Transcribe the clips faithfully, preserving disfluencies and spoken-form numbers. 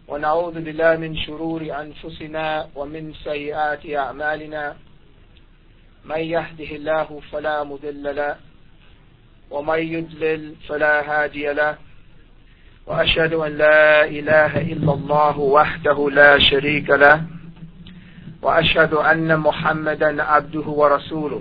ونعوذ بالله من شرور أنفسنا ومن سيئات أعمالنا من يهده الله فلا مضل له ومن يضلل فلا هادي له وأشهد أن لا إله إلا الله وحده لا شريك له وأشهد أن محمدا عبده ورسوله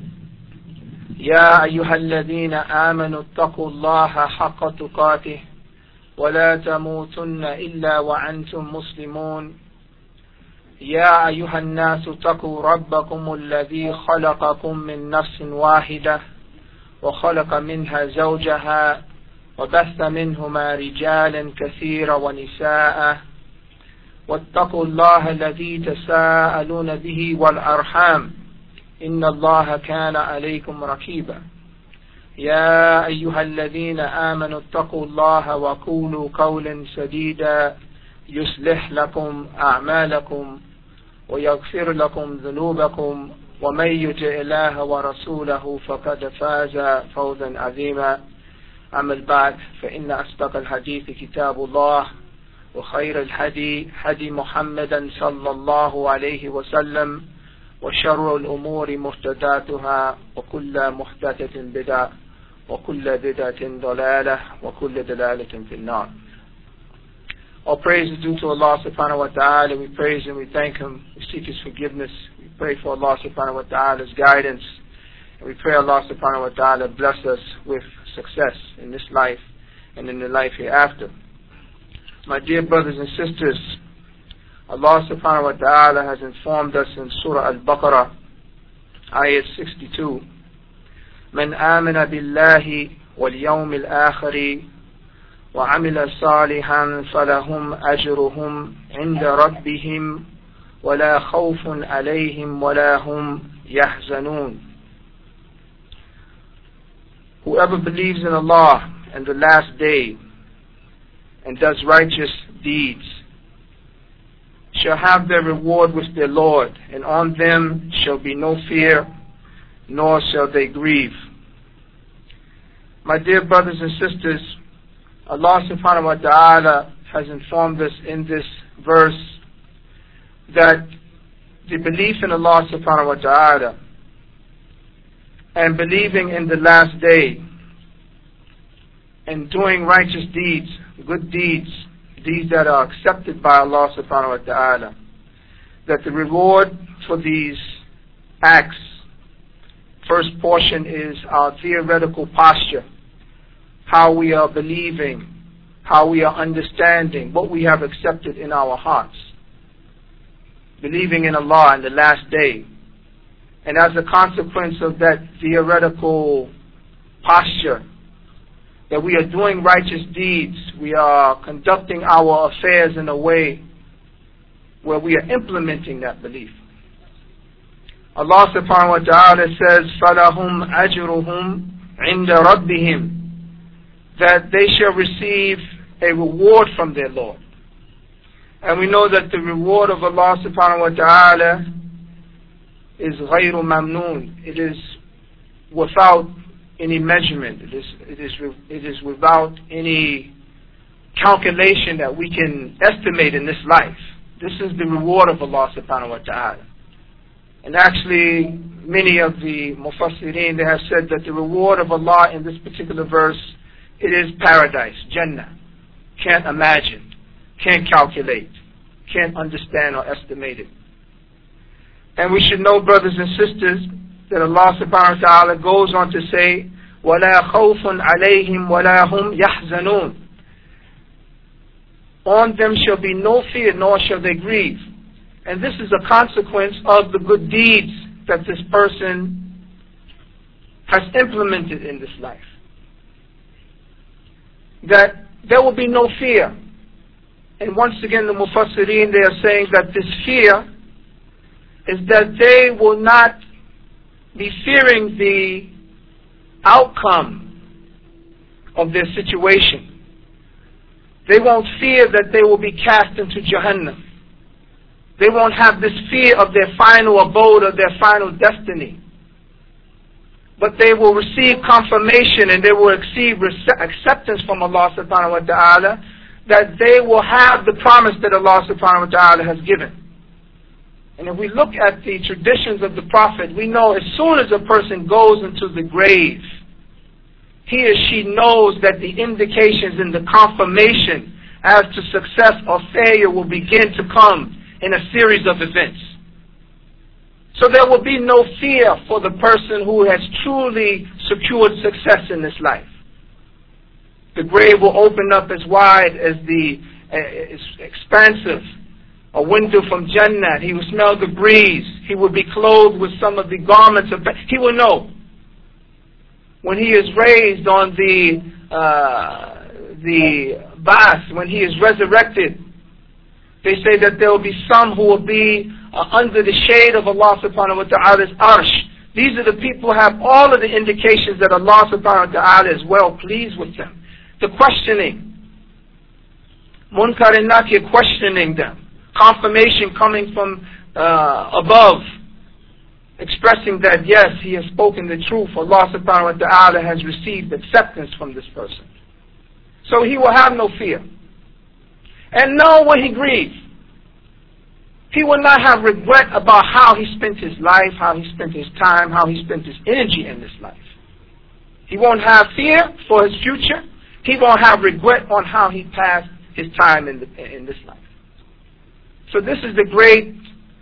يا أيها الذين آمنوا اتقوا الله حق تقاته ولا تموتن إلا وأنتم مسلمون يا أيها الناس اتقوا ربكم الذي خلقكم من نفس واحدة وخلق منها زوجها وبث منهما رجالا كثيرا ونساء واتقوا الله الذي تساءلون به والأرحام إن الله كان عليكم رقيبا يا أيها الذين آمنوا اتقوا الله وقولوا قولا سديدا يصلح لكم أعمالكم ويغفر لكم ذنوبكم ومن يطع الله ورسوله فقد فاز فوزا عظيما أما بعد فإن أصدق الحديث كتاب الله وخير الهدي هدي محمد صلى الله عليه وسلم وشر الأمور محدثاتها وكل محدثة بدعة وكل بدعة ضلالة وكل ضلالة في النار. All praise is due to Allah subhanahu wa ta'ala. We praise Him, we thank Him, we seek His forgiveness, we pray for Allah subhanahu wa ta'ala's guidance, and we pray Allah subhanahu wa ta'ala bless us with success in this life and in the life hereafter. My dear brothers and sisters, Allah subhanahu wa ta'ala has informed us in Surah Al-Baqarah, ayat sixty-two, من آمن بالله واليوم الآخر وعمل صالحا فلهم أجرهم عند ربهم ولا خوف عليهم ولا هم يحزنون. Whoever believes in Allah and the last day and does righteous deeds shall have their reward with their Lord, and on them shall be no fear, nor shall they grieve. My dear brothers and sisters, Allah subhanahu wa ta'ala has informed us in this verse that the belief in Allah subhanahu wa ta'ala and believing in the last day and doing righteous deeds, good deeds, deeds that are accepted by Allah subhanahu wa ta'ala, that the reward for these acts, first portion is our theoretical posture, how we are believing, how we are understanding, what we have accepted in our hearts, believing in Allah and the last day. And as a consequence of that theoretical posture, that we are doing righteous deeds, we are conducting our affairs in a way where we are implementing that belief. Allah subhanahu wa ta'ala says, فَلَهُمْ أَجْرُهُمْ عِنْدَ رَبِّهِمْ, that they shall receive a reward from their Lord. And we know that the reward of Allah subhanahu wa ta'ala is غَيْرُ مَمْنُونَ. It is without any measurement. It is, it is, it is without any calculation that we can estimate in this life. This is the reward of Allah subhanahu wa ta'ala. And actually, many of the Mufassirin, they have said that the reward of Allah in this particular verse, it is paradise, Jannah. Can't imagine, can't calculate, can't understand or estimate it. And we should know, brothers and sisters, that Allah subhanahu wa ta'ala goes on to say, وَلَا خَوْفٌ عَلَيْهِمْ وَلَا هُمْ يَحْزَنُونَ. On them shall be no fear, nor shall they grieve. And this is a consequence of the good deeds that this person has implemented in this life. That there will be no fear. And once again, the Mufassirin, they are saying that this fear is that they will not be fearing the outcome of their situation. They won't fear that they will be cast into Jahannam. They won't have this fear of their final abode or their final destiny. But they will receive confirmation and they will receive acceptance from Allah subhanahu wa ta'ala that they will have the promise that Allah subhanahu wa ta'ala has given. And if we look at the traditions of the Prophet, we know as soon as a person goes into the grave, he or she knows that the indications and the confirmation as to success or failure will begin to come in a series of events. So there will be no fear for the person who has truly secured success in this life. The grave will open up as wide as the uh, as expansive a window from Jannah. He will smell the breeze. He will be clothed with some of the garments of. He will know when he is raised on the uh, the ba'ath, when he is resurrected. They say that there will be some who will be uh, under the shade of Allah subhanahu wa ta'ala's arsh. These are the people who have all of the indications that Allah subhanahu wa ta'ala is well pleased with them. The questioning, Munkar and Nakir questioning them, confirmation coming from uh, above, expressing that yes, he has spoken the truth. Allah subhanahu wa ta'ala has received acceptance from this person. So he will have no fear. And know when he grieves, he will not have regret about how he spent his life, how he spent his time, how he spent his energy in this life. He won't have fear for his future. He won't have regret on how he passed his time in, the, in this life. So this is the great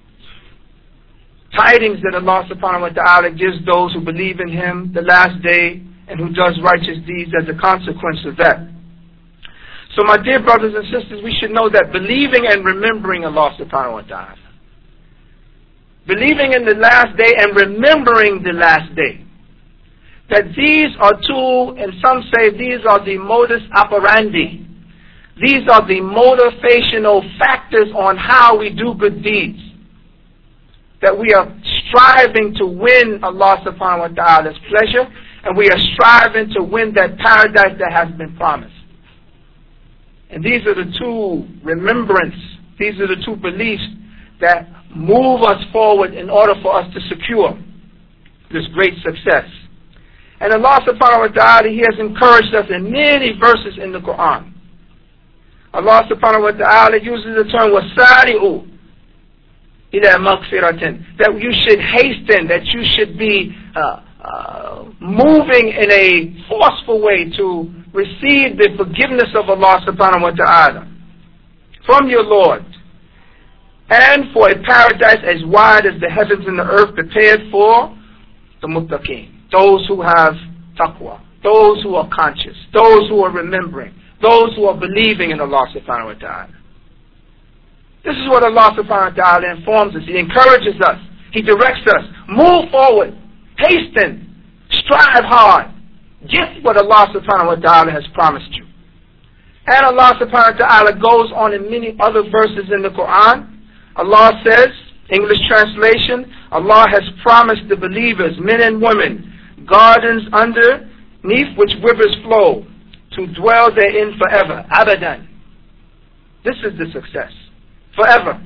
tidings that Allah subhanahu wa ta'ala gives those who believe in Him, the last day, and who does righteous deeds as a consequence of that. So my dear brothers and sisters, we should know that believing and remembering Allah subhanahu wa ta'ala, believing in the last day and remembering the last day, that these are two, and some say these are the modus operandi. These are the motivational factors on how we do good deeds. That we are striving to win Allah subhanahu wa ta'ala's pleasure, and we are striving to win that paradise that has been promised. And these are the two remembrance, these are the two beliefs that move us forward in order for us to secure this great success. And Allah subhanahu wa ta'ala, He has encouraged us in many verses in the Quran. Allah subhanahu wa ta'ala uses the term وَسَارِعُوا إِلَى مَغْفِرَةٍ, that you should hasten, that you should be uh, uh, moving in a forceful way to receive the forgiveness of Allah subhanahu wa ta'ala from your Lord, and for a paradise as wide as the heavens and the earth prepared for the muttaqeen, those who have taqwa, those who are conscious, those who are remembering, those who are believing in Allah subhanahu wa ta'ala. This is what Allah subhanahu wa ta'ala informs us. He encourages us. He directs us. Move forward. Hasten. Strive hard. Get what Allah subhanahu wa ta'ala has promised you. And Allah subhanahu wa ta'ala goes on in many other verses in the Quran. Allah says, English translation, Allah has promised the believers, men and women, gardens underneath which rivers flow, to dwell therein forever. Abadan. This is the success. Forever.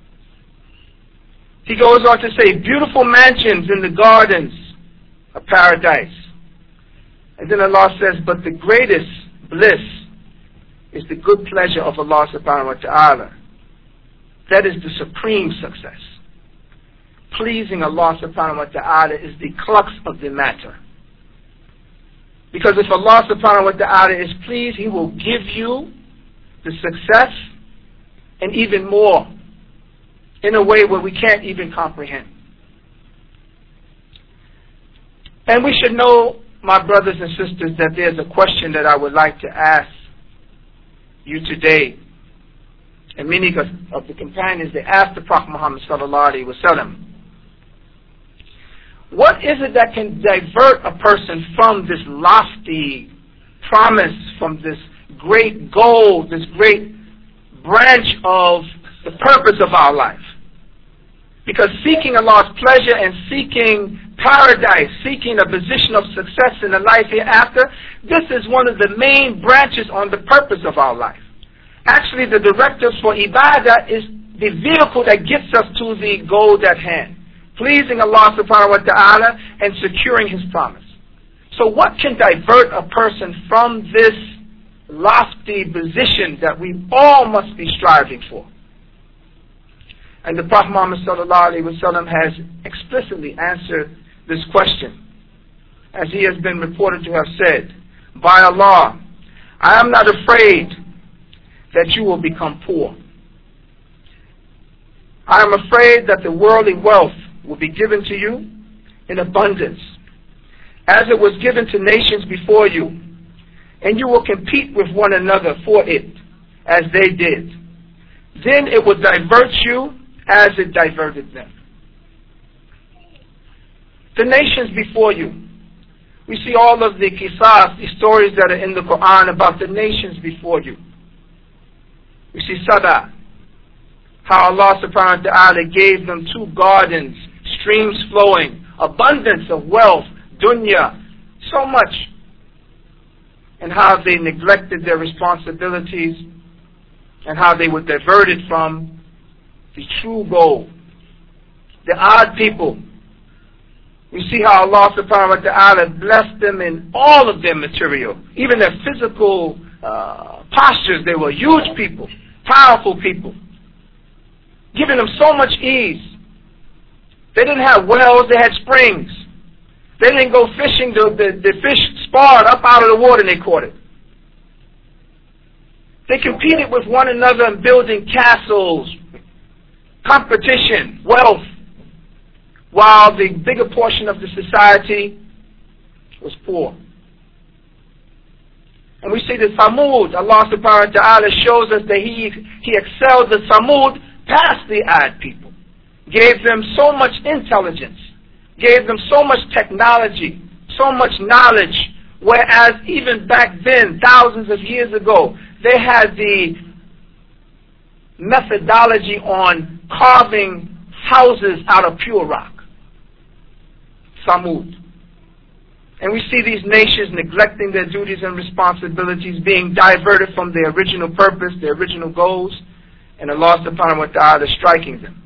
He goes on to say, beautiful mansions in the gardens of paradise. And then Allah says, but the greatest bliss is the good pleasure of Allah subhanahu wa ta'ala. That is the supreme success. Pleasing Allah subhanahu wa ta'ala is the crux of the matter. Because if Allah subhanahu wa ta'ala is pleased, He will give you the success and even more in a way where we can't even comprehend. And we should know, my brothers and sisters, that there's a question that I would like to ask you today. And many of the companions, they asked the Prophet Muhammad sallallahu alaihi wasallam, what is it that can divert a person from this lofty promise, from this great goal, this great branch of the purpose of our life? Because seeking Allah's pleasure and seeking paradise, seeking a position of success in the life hereafter, this is one of the main branches on the purpose of our life. Actually, the directives for ibadah is the vehicle that gets us to the goal at hand, pleasing Allah subhanahu wa ta'ala and securing His promise. So what can divert a person from this lofty position that we all must be striving for. And the Prophet Muhammad sallallahu alaihi wasallam has explicitly answered this question, as he has been reported to have said, "By Allah, I am not afraid that you will become poor. I am afraid that the worldly wealth will be given to you in abundance, as it was given to nations before you, and you will compete with one another for it, as they did. Then it will divert you as it diverted them." The nations before you. We see all of the qisas, the stories that are in the Quran about the nations before you. We see Sada, how Allah subhanahu wa ta'ala gave them two gardens, streams flowing, abundance of wealth, dunya, so much, and how they neglected their responsibilities and how they were diverted from the true goal. The odd people, we see how Allah subhanahu wa ta'ala blessed them in all of their material, even their physical uh, postures. They were huge people, powerful people, giving them so much ease. They didn't have wells, they had springs. They didn't go fishing, the, the, the fish sparred up out of the water and they caught it. They competed with one another in building castles, competition, wealth, while the bigger portion of the society was poor. And we see the Samud, Allah subhanahu wa ta'ala shows us that He, he excelled the Samud past the Ad people, gave them so much intelligence, gave them so much technology, so much knowledge, whereas even back then, thousands of years ago, they had the methodology on carving houses out of pure rock. Samud. And we see these nations neglecting their duties and responsibilities, being diverted from their original purpose, their original goals, and Allah subhanahu wa ta'ala striking them.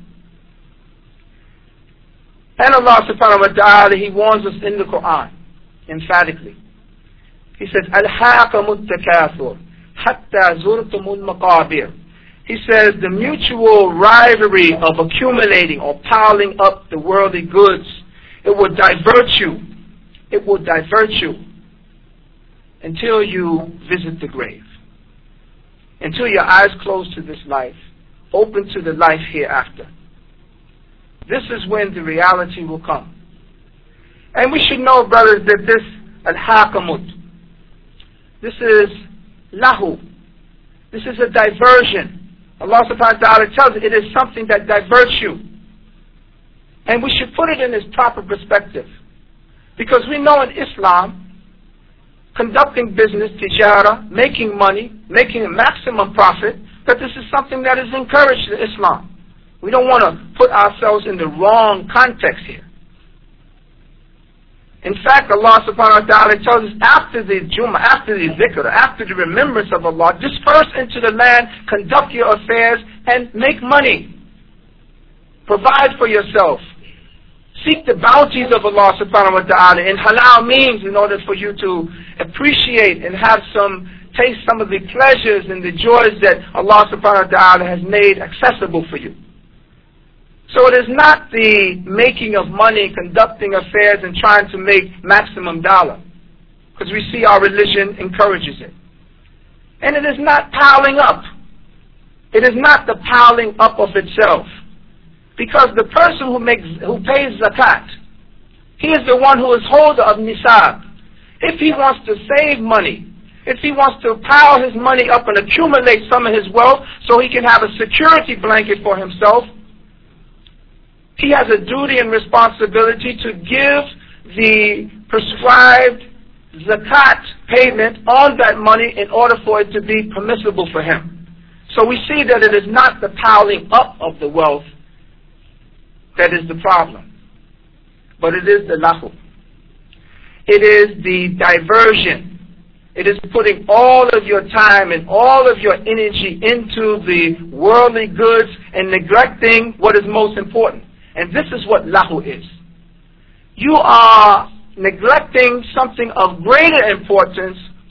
And Allah subhanahu wa ta'ala, He warns us in the Quran, emphatically. He says, "Alhaqamut takathur, hatta zurtumul maqabir." He says, the mutual rivalry of accumulating or piling up the worldly goods, it will divert you. It will divert you until you visit the grave. Until your eyes close to this life, open to the life hereafter. This is when the reality will come. And we should know, brothers, that this al-haqamut, this is lahu. This is a diversion. Allah subhanahu wa ta'ala tells us it is something that diverts you. And we should put it in its proper perspective. Because we know in Islam, conducting business, tijara, making money, making a maximum profit, that this is something that is encouraged in Islam. We don't want to put ourselves in the wrong context here. In fact, Allah subhanahu wa ta'ala tells us after the Jummah, after the dhikr, after the remembrance of Allah, disperse into the land, conduct your affairs, and make money. Provide for yourself. Seek the bounties of Allah subhanahu wa ta'ala in halal means in order for you to appreciate and have some, taste some of the pleasures and the joys that Allah subhanahu wa ta'ala has made accessible for you. So it is not the making of money, conducting affairs, and trying to make maximum dollar. Because we see our religion encourages it. And it is not piling up. It is not the piling up of itself. Because the person who makes, who pays zakat, he is the one who is holder of nisab. If he wants to save money, if he wants to pile his money up and accumulate some of his wealth so he can have a security blanket for himself, he has a duty and responsibility to give the prescribed zakat payment on that money in order for it to be permissible for him. So we see that it is not the piling up of the wealth that is the problem, but it is the lahu. It is the diversion. It is putting all of your time and all of your energy into the worldly goods and neglecting what is most important. And this is what lahu is. You are neglecting something of greater importance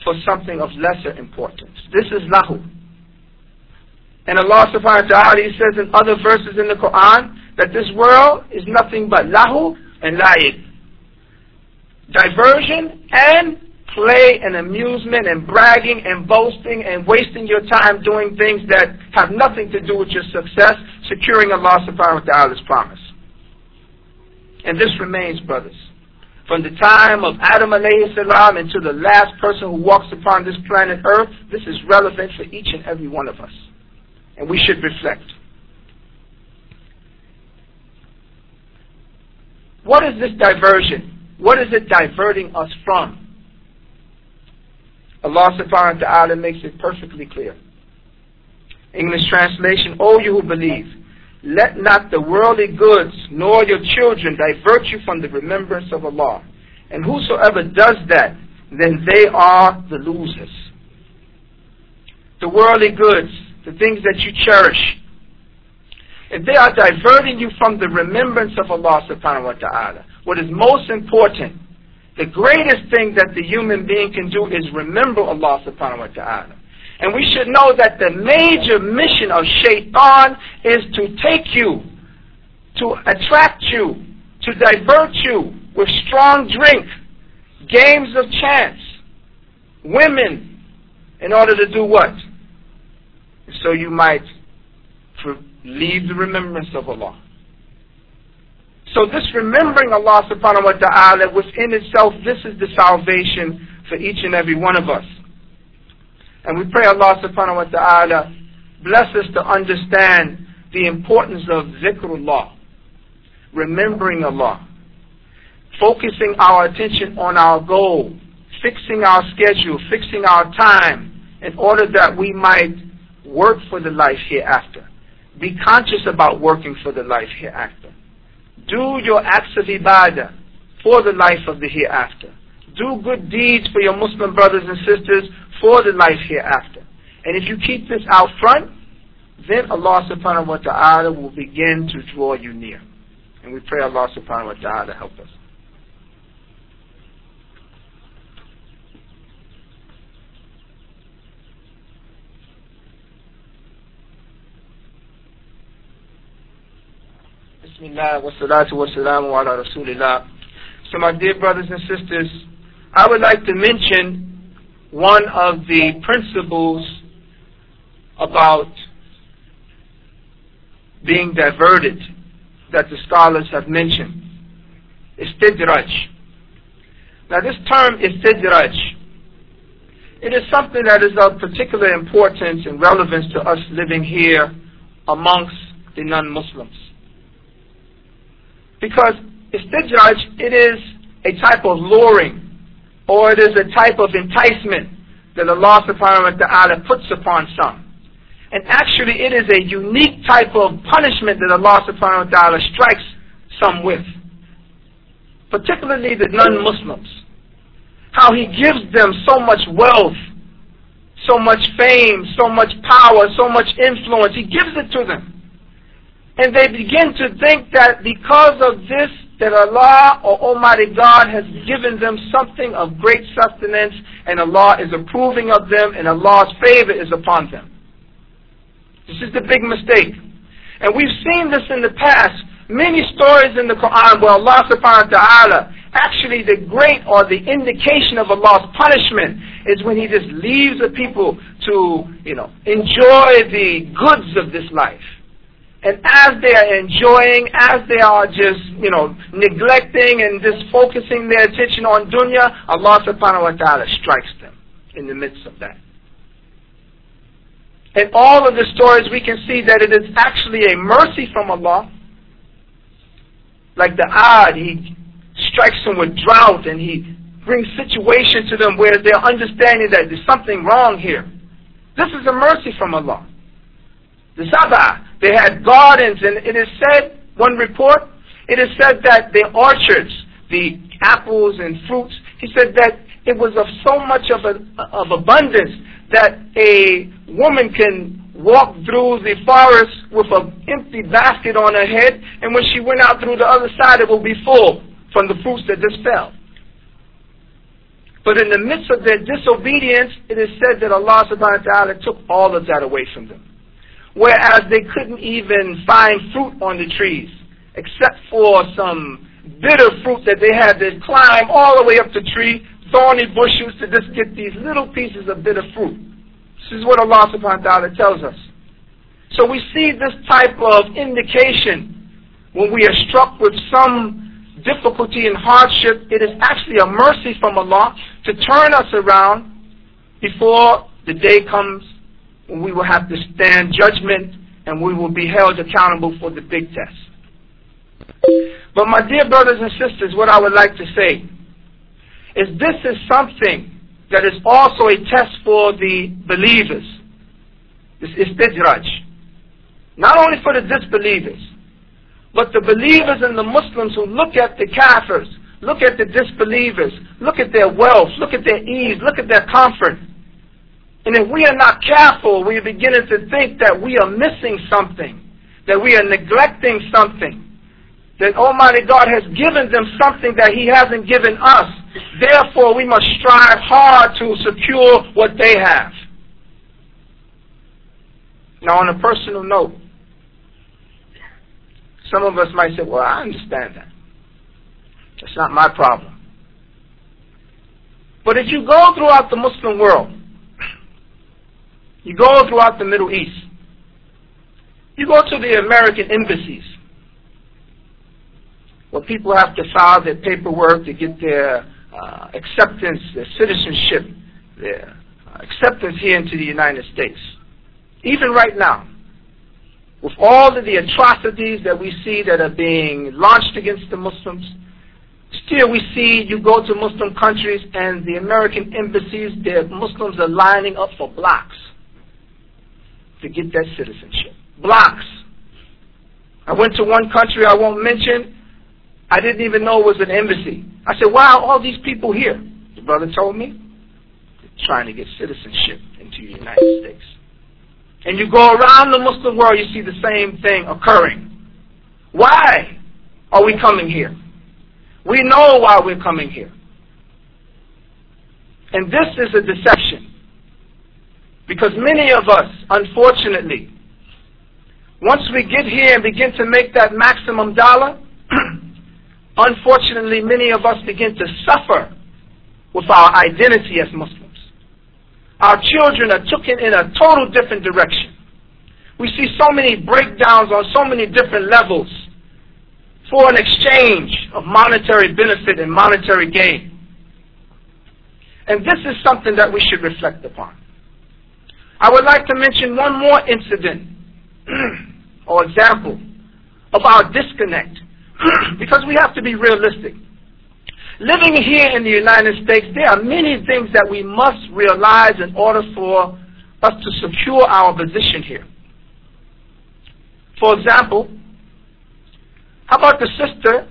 for something of lesser importance. This is lahu. And Allah subhanahu wa ta'ala says in other verses in the Quran that this world is nothing but lahu and la'ib. Diversion and play and amusement and bragging and boasting and wasting your time doing things that have nothing to do with your success, securing Allah subhanahu wa ta'ala's promise. And this remains, brothers. From the time of Adam alayhi salam and to the last person who walks upon this planet Earth, this is relevant for each and every one of us. And we should reflect. What is this diversion? What is it diverting us from? Allah subhanahu wa ta'ala makes it perfectly clear. English translation, O you who believe, let not the worldly goods nor your children divert you from the remembrance of Allah. And whosoever does that, then they are the losers. The worldly goods, the things that you cherish, if they are diverting you from the remembrance of Allah subhanahu wa ta'ala, what is most important, the greatest thing that the human being can do is remember Allah subhanahu wa ta'ala. And we should know that the major mission of shaitan is to take you, to attract you, to divert you with strong drink, games of chance, women, in order to do what? So you might leave the remembrance of Allah. So this remembering Allah subhanahu wa ta'ala within itself, this is the salvation for each and every one of us. And we pray Allah subhanahu wa ta'ala bless us to understand the importance of zikrullah, remembering Allah, focusing our attention on our goal, fixing our schedule, fixing our time, in order that we might work for the life hereafter. Be conscious about working for the life hereafter. Do your acts of ibadah for the life of the hereafter. Do good deeds for your Muslim brothers and sisters for the life hereafter. And if you keep this out front, then Allah subhanahu wa ta'ala will begin to draw you near. And we pray Allah subhanahu wa ta'ala help us. Bismillah wa salatu wa salamu ala rasulillah. So my dear brothers and sisters, I would like to mention one of the principles about being diverted that the scholars have mentioned. Istidraj. Now this term istidraj, it is something that is of particular importance and relevance to us living here amongst the non-Muslims. Because istidraj, it is a type of luring, or it is a type of enticement that Allah subhanahu wa ta'ala puts upon some. And actually it is a unique type of punishment that Allah subhanahu wa ta'ala strikes some with. Particularly the non-Muslims. How He gives them so much wealth, so much fame, so much power, so much influence. He gives it to them. And they begin to think that because of this, that Allah or Almighty God has given them something of great sustenance, and Allah is approving of them, and Allah's favor is upon them. This is the big mistake. And we've seen this in the past. Many stories in the Quran where Allah subhanahu wa ta'ala, actually the great or the indication of Allah's punishment is when He just leaves the people to, you know, enjoy the goods of this life. And as they are enjoying, as they are just, you know, neglecting and just focusing their attention on dunya, Allah subhanahu wa ta'ala strikes them in the midst of that. In all of the stories we can see that it is actually a mercy from Allah. Like the Ad, He strikes them with drought and He brings situations to them where they're understanding that there's something wrong here. This is a mercy from Allah. The Saba, they had gardens, and it is said, one report, it is said that the orchards, the apples and fruits, he said that it was of so much of, a, of abundance that a woman can walk through the forest with an empty basket on her head, and when she went out through the other side, it will be full from the fruits that just fell. But in the midst of their disobedience, it is said that Allah subhanahu wa ta'ala took all of that away from them. Whereas they couldn't even find fruit on the trees, except for some bitter fruit that they had to climb all the way up the tree, thorny bushes, to just get these little pieces of bitter fruit. This is what Allah subhanahu wa ta'ala tells us. So we see this type of indication when we are struck with some difficulty and hardship. It is actually a mercy from Allah to turn us around before the day comes when we will have to stand judgment and we will be held accountable for the big test. But my dear brothers and sisters, what I would like to say is this is something that is also a test for the believers. This istidraj. Not only for the disbelievers, but the believers and the Muslims who look at the kafirs, look at the disbelievers, look at their wealth, look at their ease, look at their comfort. And if we are not careful, we are beginning to think that we are missing something, that we are neglecting something, that Almighty God has given them something that He hasn't given us. Therefore, we must strive hard to secure what they have. Now, on a personal note, some of us might say, well, I understand that. That's not my problem. But if you go throughout the Muslim world, you go throughout the Middle East, you go to the American embassies, where people have to file their paperwork to get their uh, acceptance, their citizenship, their uh, acceptance here into the United States. Even right now, with all of the atrocities that we see that are being launched against the Muslims, still we see you go to Muslim countries and the American embassies, their Muslims are lining up for blocks to get that citizenship. Blocks. I went to one country I won't mention. I didn't even know it was an embassy. I said, wow, all these people here. The brother told me, they're trying to get citizenship into the United States. And you go around the Muslim world, you see the same thing occurring. Why are we coming here? We know why we're coming here. And this is a deception. Because many of us, unfortunately, once we get here and begin to make that maximum dollar, unfortunately, many of us begin to suffer with our identity as Muslims. Our children are taken in a total different direction. We see so many breakdowns on so many different levels for an exchange of monetary benefit and monetary gain. And this is something that we should reflect upon. I would like to mention one more incident or example of our disconnect because we have to be realistic. Living here in the United States, there are many things that we must realize in order for us to secure our position here. For example, how about the sister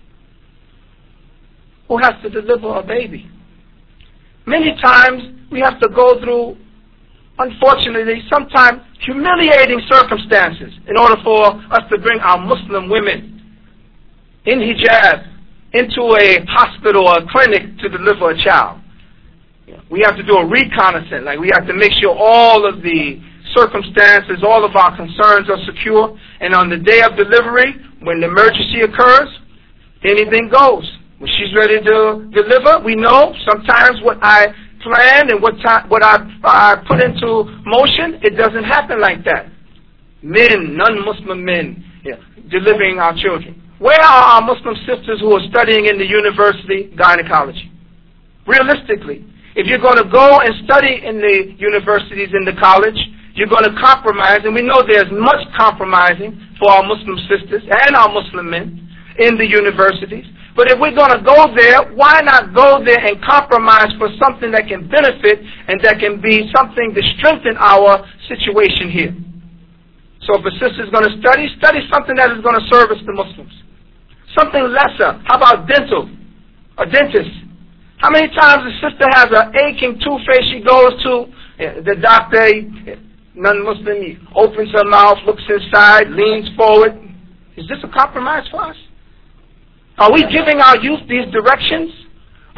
who has to deliver a baby? Many times we have to go through, unfortunately, sometimes humiliating circumstances in order for us to bring our Muslim women in hijab into a hospital or a clinic to deliver a child. We have to do a reconnaissance. Like we have to make sure all of the circumstances, all of our concerns are secure. And on the day of delivery, when the emergency occurs, anything goes. When she's ready to deliver, we know sometimes what I planned and what time, what I, I put into motion, it doesn't happen like that. Men, non-Muslim men, yeah, delivering our children. Where are our Muslim sisters who are studying in the university gynecology? Realistically, if you're going to go and study in the universities, in the college, you're going to compromise, and we know there's much compromising for our Muslim sisters and our Muslim men in the universities. But if we're going to go there, why not go there and compromise for something that can benefit and that can be something to strengthen our situation here? So if a sister is going to study, study something that is going to service the Muslims. Something lesser. How about dental? A dentist. How many times a sister has an aching toothache, she goes to the doctor, non-Muslim, he opens her mouth, looks inside, leans forward. Is this a compromise for us? Are we giving our youth these directions?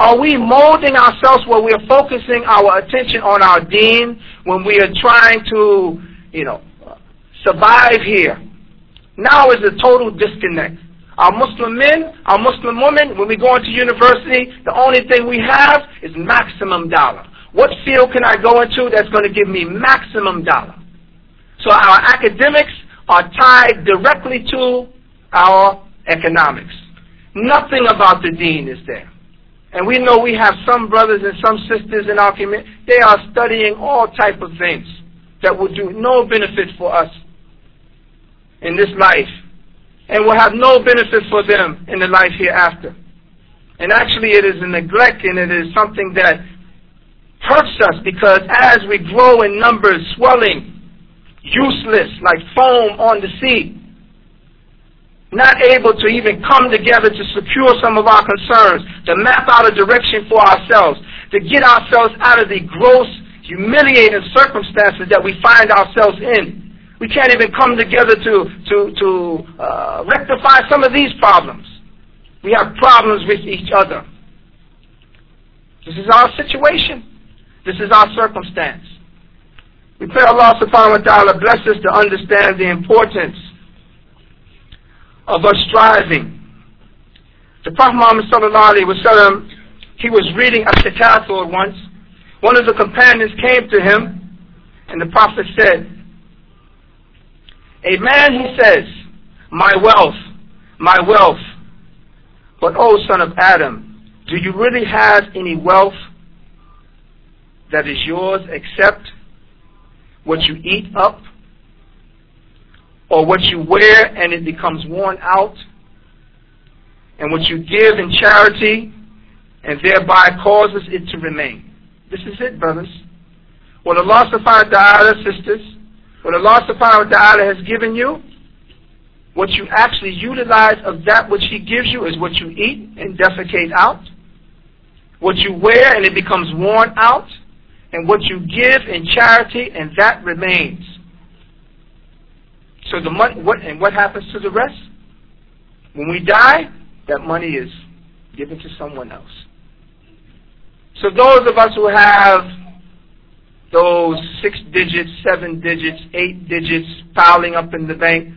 Are we molding ourselves where we are focusing our attention on our deen when we are trying to, you know, survive here? Now is a total disconnect. Our Muslim men, our Muslim women, when we go into university, the only thing we have is maximum dollar. What field can I go into that's going to give me maximum dollar? So our academics are tied directly to our economics. Nothing about the deen is there. And we know we have some brothers and some sisters in our community, they are studying all type of things that will do no benefit for us in this life and will have no benefit for them in the life hereafter. And actually it is a neglect, and it is something that hurts us, because as we grow in numbers, swelling, useless like foam on the sea, not able to even come together to secure some of our concerns, to map out a direction for ourselves, to get ourselves out of the gross, humiliating circumstances that we find ourselves in. We can't even come together to, to, to uh, rectify some of these problems. We have problems with each other. This is our situation. This is our circumstance. We pray Allah subhanahu wa ta'ala bless us to understand the importance of us striving. The Prophet Muhammad sallallahu alaihi wasallam, he was reading At-Takathur once. One of the companions came to him, and the Prophet said, "A man," he says, "my wealth, my wealth. But, oh son of Adam, do you really have any wealth that is yours except what you eat up, or what you wear and it becomes worn out, and what you give in charity and thereby causes it to remain?" This is it, brothers. What Allah subhanahu wa ta'ala, sisters, what Allah subhanahu wa ta'ala has given you, what you actually utilize of that which He gives you is what you eat and defecate out, what you wear and it becomes worn out, and what you give in charity and that remains. So the money, what, and what happens to the rest? When we die, that money is given to someone else. So those of us who have those six digits, seven digits, eight digits piling up in the bank,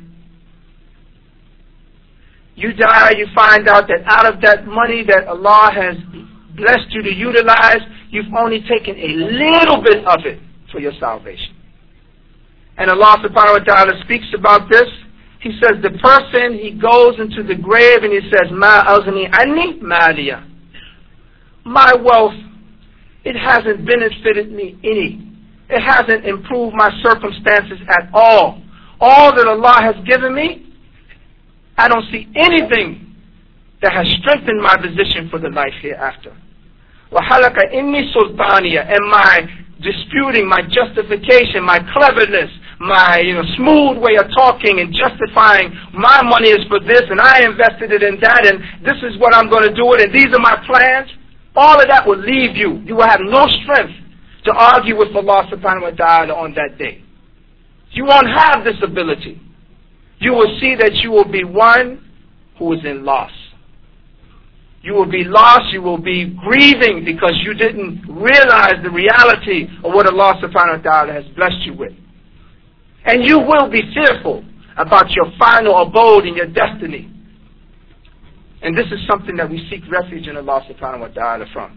you die, you find out that out of that money that Allah has blessed you to utilize, you've only taken a little bit of it for your salvation. And Allah subhanahu wa ta'ala speaks about this. He says the person, he goes into the grave and he says, "Ma aghni anni maliya." My wealth, it hasn't benefited me any. It hasn't improved my circumstances at all. All that Allah has given me, I don't see anything that has strengthened my position for the life hereafter. وَحَلَكَ إِنِّي سُلْطَانِيَ, and my disputing, my justification, my cleverness, my you know smooth way of talking and justifying my money is for this and I invested it in that and this is what I'm going to do it and these are my plans, all of that will leave you. You will have no strength to argue with Allah subhanahu wa ta'ala on that day. You won't have this ability. You will see that you will be one who is in loss. You will be lost, you will be grieving because you didn't realize the reality of what Allah subhanahu wa ta'ala has blessed you with. And you will be fearful about your final abode and your destiny. And this is something that we seek refuge in Allah subhanahu wa ta'ala from.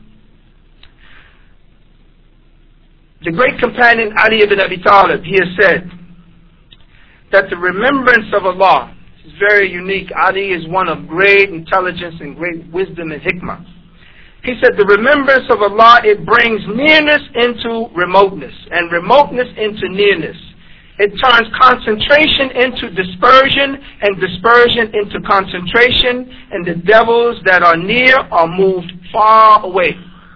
The great companion Ali ibn Abi Talib, he has said that the remembrance of Allah is very unique. Ali is one of great intelligence and great wisdom and hikmah. He said the remembrance of Allah, it brings nearness into remoteness and remoteness into nearness. It turns concentration into dispersion and dispersion into concentration, and the devils that are near are moved far away.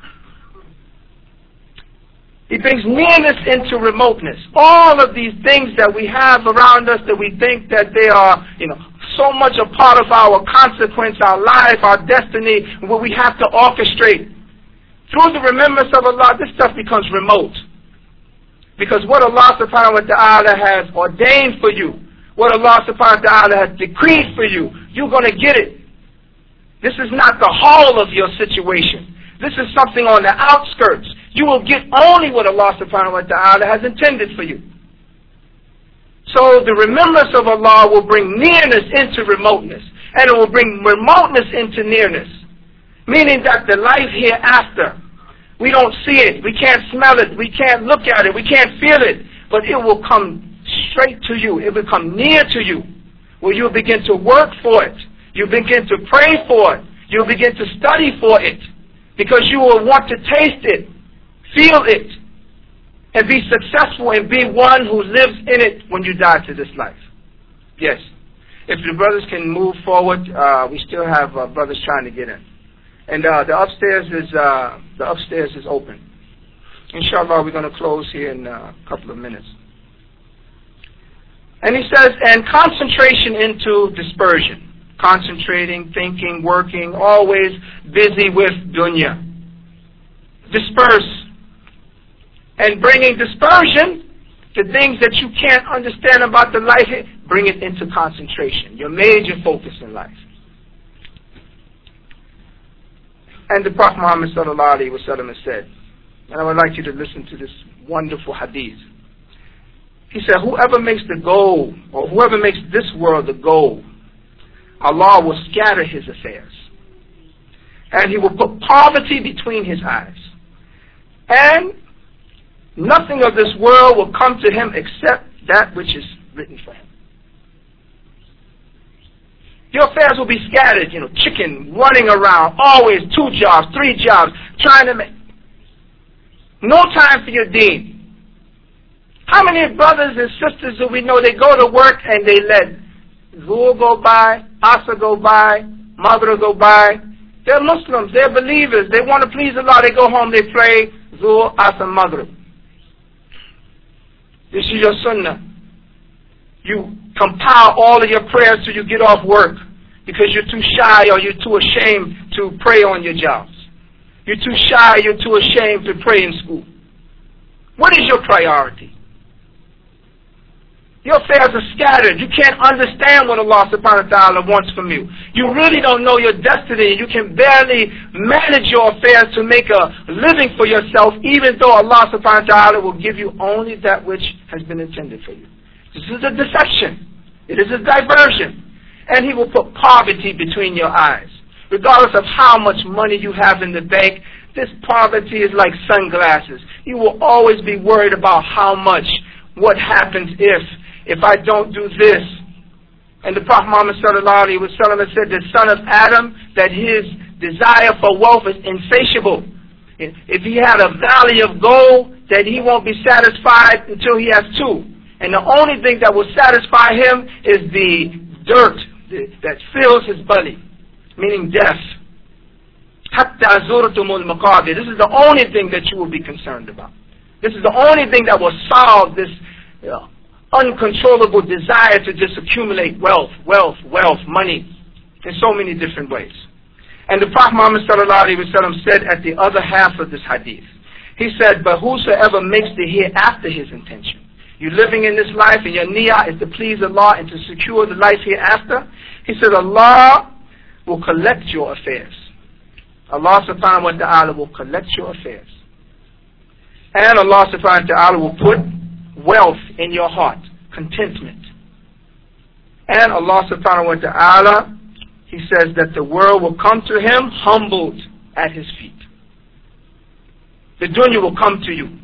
It brings nearness into remoteness. All of these things that we have around us that we think that they are, you know, so much a part of our consequence, our life, our destiny, what we have to orchestrate. Through the remembrance of Allah, this stuff becomes remote. Because what Allah subhanahu wa ta'ala has ordained for you, what Allah subhanahu wa ta'ala has decreed for you, you're going to get it. This is not the whole of your situation. This is something on the outskirts. You will get only what Allah subhanahu wa ta'ala has intended for you. So the remembrance of Allah will bring nearness into remoteness, and it will bring remoteness into nearness. Meaning that the life hereafter, we don't see it, we can't smell it, we can't look at it, we can't feel it, but it will come straight to you. It will come near to you, where you'll begin to work for it. You'll begin to pray for it. You'll begin to study for it, because you will want to taste it, feel it, and be successful and be one who lives in it when you die to this life. Yes. If the brothers can move forward, uh, we still have uh, brothers trying to get in. And uh, the upstairs is uh, the upstairs is open. Inshallah, we're going to close here in uh, a couple of minutes. And he says, and concentration into dispersion. Concentrating, thinking, working, always busy with dunya. Disperse. And bringing dispersion, the things that you can't understand about the life, bring it into concentration, your major focus in life. And the Prophet Muhammad sallallahu alaihi wasallam has said, and I would like you to listen to this wonderful hadith. He said, whoever makes the goal, or whoever makes this world the goal, Allah will scatter his affairs. And he will put poverty between his eyes. And nothing of this world will come to him except that which is written for him. Your affairs will be scattered, you know, chicken running around, always two jobs, three jobs, trying to make. No time for your deen. How many brothers and sisters do we know, they go to work and they let Zuhr go by, Asr go by, Maghrib go by. They're Muslims, they're believers, they want to please Allah, they go home, they pray Zuhr, Asr, Maghrib. This is your sunnah. You compile all of your prayers till you get off work because you're too shy or you're too ashamed to pray on your jobs. You're too shy, you're too ashamed to pray in school. What is your priority? Your affairs are scattered. You can't understand what Allah subhanahu wa ta'ala wants from you. You really don't know your destiny. You can barely manage your affairs to make a living for yourself, even though Allah subhanahu wa ta'ala will give you only that which has been intended for you. This is a deception. It is a diversion. And He will put poverty between your eyes. Regardless of how much money you have in the bank, this poverty is like sunglasses. You will always be worried about how much, what happens if, if I don't do this. And the Prophet Muhammad sallallahu alaihi wasallam said, the son of Adam, that his desire for wealth is insatiable. If he had a valley of gold, that he won't be satisfied until he has two. And the only thing that will satisfy him is the dirt that fills his belly, meaning death. Hatta zurtumul maqabir. This is the only thing that you will be concerned about. This is the only thing that will solve this you know, uncontrollable desire to just accumulate wealth, wealth, wealth, money, in so many different ways. And the Prophet Muhammad sallallahu alaihi wasallam said at the other half of this hadith, he said, but whosoever makes the hereafter his intention. You're living in this life and your niyyah is to please Allah and to secure the life hereafter. He said, Allah will collect your affairs. Allah subhanahu wa ta'ala will collect your affairs. And Allah subhanahu wa ta'ala will put wealth in your heart, contentment. And Allah subhanahu wa ta'ala, He says that the world will come to Him humbled at His feet. The dunya will come to you.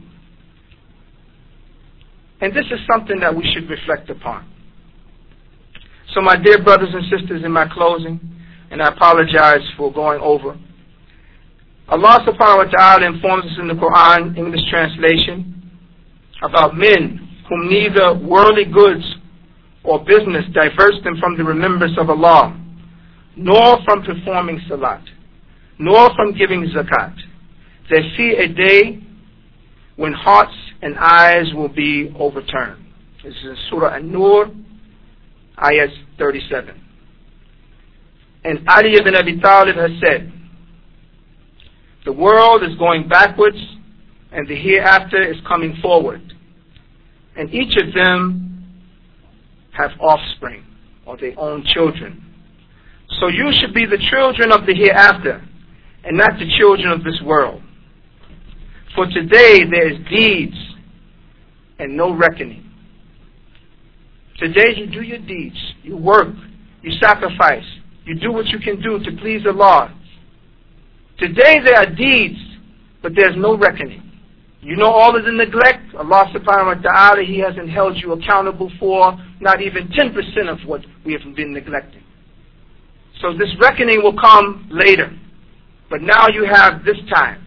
And this is something that we should reflect upon. So my dear brothers and sisters, in my closing, and I apologize for going over, Allah subhanahu wa ta'ala informs us in the Quran, English translation, about men whom neither worldly goods or business diverts them from the remembrance of Allah, nor from performing salat, nor from giving zakat. They see a day when hearts and eyes will be overturned. This is in Surah An-Nur, ayah thirty-seven. And Ali ibn Abi Talib has said, the world is going backwards and the hereafter is coming forward. And each of them have offspring or their own children. So you should be the children of the hereafter and not the children of this world. For today there is deeds and no reckoning. Today you do your deeds, you work, you sacrifice, you do what you can do to please Allah. Today there are deeds, but there's no reckoning. You know all of the neglect, Allah subhanahu wa ta'ala, He hasn't held you accountable for not even ten percent of what we have been neglecting. So this reckoning will come later. But now you have this time.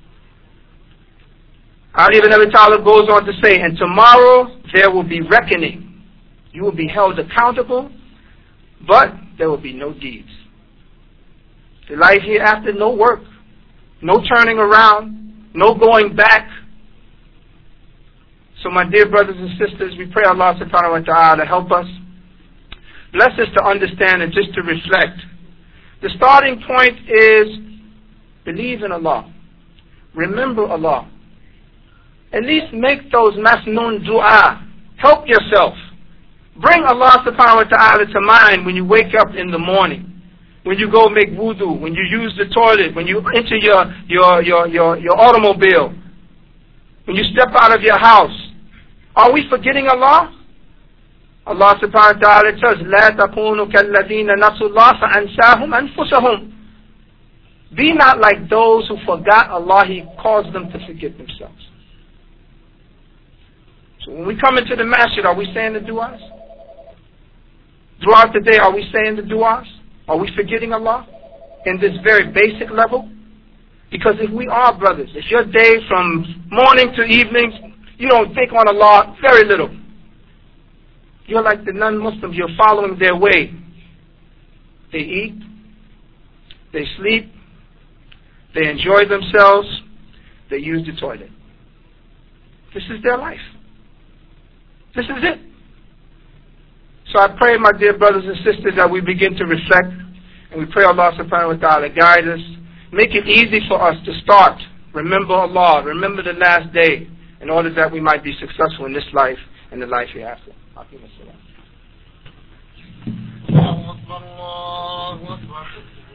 Ali ibn Abi Talib goes on to say, and tomorrow there will be reckoning. You will be held accountable, but there will be no deeds. The life hereafter, no work, no turning around, no going back. So my dear brothers and sisters, we pray Allah subhanahu wa ta'ala to help us. Bless us to understand and just to reflect. The starting point is believe in Allah. Remember Allah. At least make those masnoon dua. Help yourself. Bring Allah subhanahu wa ta'ala to mind when you wake up in the morning, when you go make wudu, when you use the toilet, when you enter your, your, your, your, your automobile, when you step out of your house. Are we forgetting Allah? Allah subhanahu wa ta'ala says, لَا تَكُونُوا كَالَّذِينَ نَسُوا اللَّهَ فَأَنْسَاهُمْ أَنفُسَهُمْ. Be not like those who forgot Allah, He caused them to forget themselves. So when we come into the masjid, are we saying the du'as? Throughout the day, are we saying the du'as? Are we forgetting Allah in this very basic level? Because if we are, brothers, if your day from morning to evening, you don't think on Allah very little. You're like the non-Muslims, you're following their way. They eat, they sleep, they enjoy themselves, they use the toilet. This is their life. This is it. So I pray, my dear brothers and sisters, that we begin to reflect, and we pray Allah subhanahu wa ta'ala guide us. Make it easy for us to start. Remember Allah, remember the last day, in order that we might be successful in this life and the life hereafter. Allahu Akbar, Allahu Akbar.